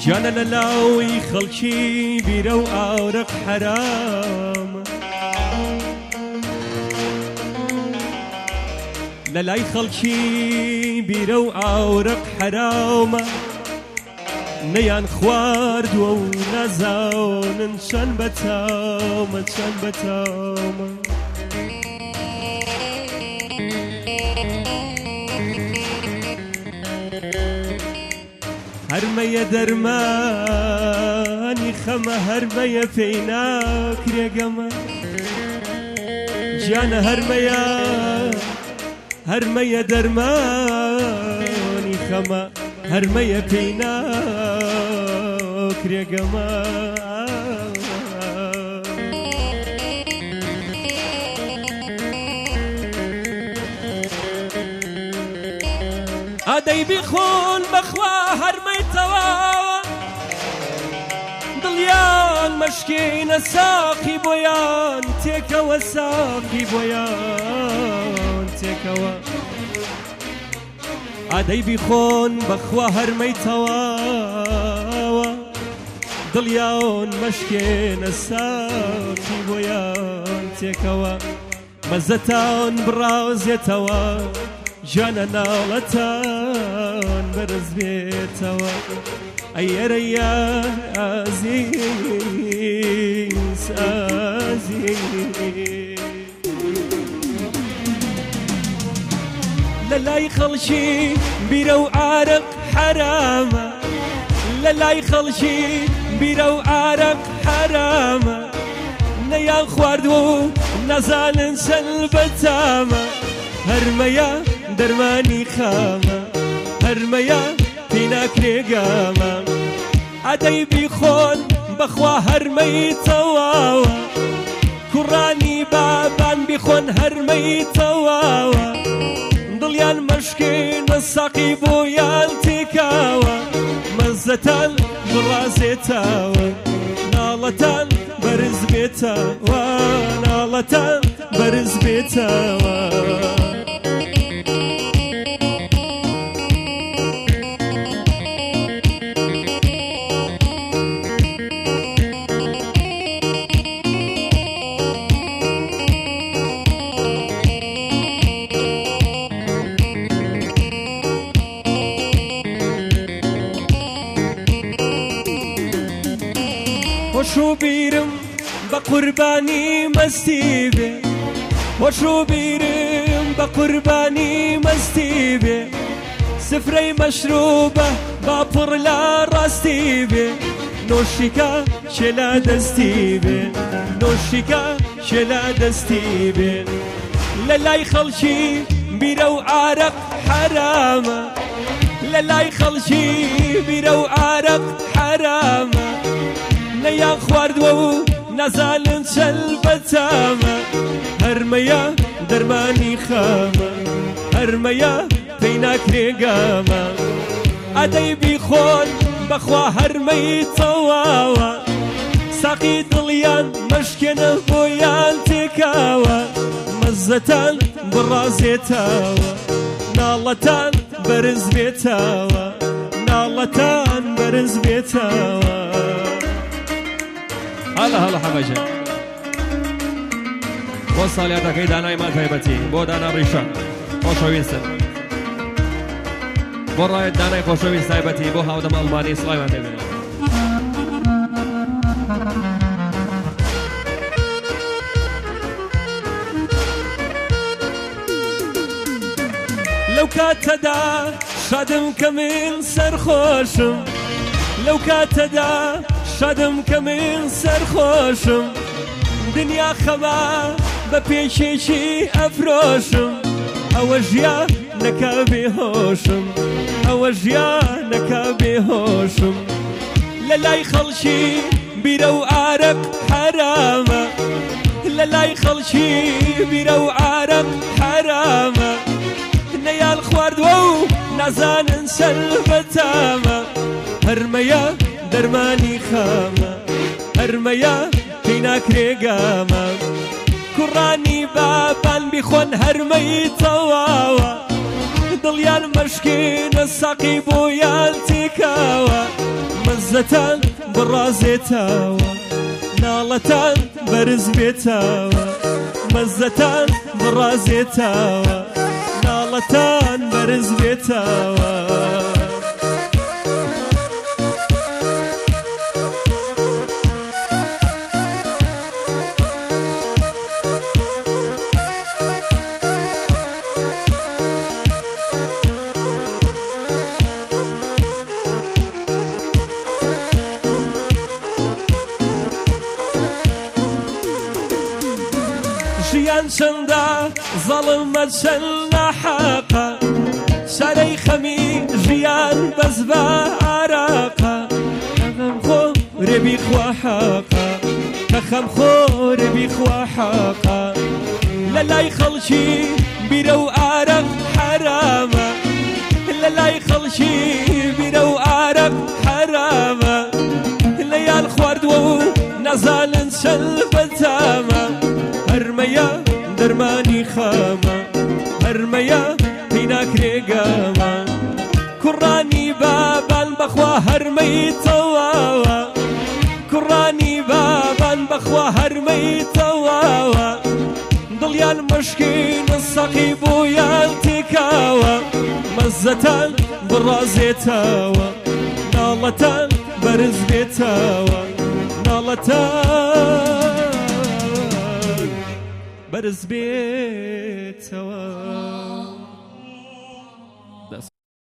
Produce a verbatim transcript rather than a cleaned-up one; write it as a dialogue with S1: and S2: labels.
S1: جانا للاوي خلشي بيرو أورق حرام للاي خلشي بيرو أورق حرام نيان خوارد ونزاون نشان بتاوم نشان بتاوم هرمية درماني خما هرمية فيناك رقما جانا هرمية هرمية درماني خما هرمية فيناك رقما أدي بيخون بخوا هرمي توا ضليان مشكين ساقي بويان تيكوا ساقي بويان تيكوا أدي بيخون بخوا هرمي توا ضليان مشكين ساقي بويان تيكوا مزتان براوز يتوا جانا نالتان برز بيتوا أي ريا عزيز عزيز لا يخلشي بيرو عرق حرامة لا يخلشي بيرو عرق حرامة نيا خواردو نزال سلبتامة هرميا درماني خامة هرميا فيناك رقامة عدي بيخون بخوا هرمي تواوا كراني بابان بيخون هرمي تواوا ضليان مشكين الساقي بويان تكاوا مزتان برازي تاوا نالتان برز بيتاوا نالتان برز بيتاوا وشو بيرم بقرباني مستيبه وشو بيرم بقرباني مستيبه سفري مشروبه بابور لا راستيبه نوشيكا شلا دستيبه نوشيكا شلا دستيبه لا يخلشي بيرو عرق حرامه لا يخلشي بيرو عرق حرامه نيا خواردو نزال شلبتامة هرميا درماني خامة هرميا فيناك رقامة أدي بيخون بخوا هرمي تواوا ساقي ضليان مشكنة بويان تكاوا مزتان برازي تاوا نالتان برز بيتاوا نالتان برز بيتاوا هلا هلا حبايبي وصل يدك إذا أنا ما كيبتي بود أنا ريشان خوشوينسن برای دانای خوشویست تایبەتی بۆ هاودەم ئەڵمانی سڵایمان دەبێت لەو کاتەدا شادم کە من سەرخۆشم لەو کاتەدا شادم کە من سەرخۆشم دنیا خەما بە پێشێکی ئەفرۆشم ئەوە ژیانەکە بێهۆشم ئەوە ژیانەکە بێهۆشم لە لای خەڵکی بیرە و ئارەق حرامە لە لای خەڵکی بیرە و ئارەق حرامە نەیان خواردووە و نازانن سەربەتامە هەرمەیە دەرمانی خامە هەرمەیە پێی ناکرێ گامە کوڕانی بابان بیخۆن هەرمەی مەزەتان بڕازێتەوە ناڵەتان بەرز بێتەوە مەزەتان بڕازێتەوە ناڵەتان بەرز بێتەوە ژیان چەندە زەڵمە چەند ناحەقە شارەی خەمی ژیان بەس بە عراقە خۆرێ بیخوا حەقە کە خەمخۆرێ بیخوا حەقە لە لای خەڵکی بیرە و ئارەق حەرامە لە لای خەڵکی بیرە و ئارەق حەرامە لەیان خواردووە و نەزانن چەند بەتامە هەرمەیە دەرمانی خەمە هەرمەیە پێی ناکرێ گەمە کوڕانی بابان بەخوا هەرمەی تەواوە کوڕانی بابان بەخوا هەرمەی تەواوە دڵیان مشکین سەقی بۆیان تێکاوە مەزەتان بڕازێتەوە ناڵەتان بەرز بێتەوە ناڵەتان بەرز بێتەوە